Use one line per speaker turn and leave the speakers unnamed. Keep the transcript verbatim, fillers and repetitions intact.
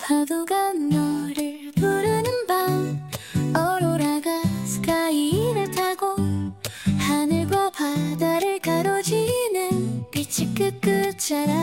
파도가 너를 부르는 밤, 오로라가 스카이를 타고 하늘과 바다를 가로지는 빛이 끝끝 자라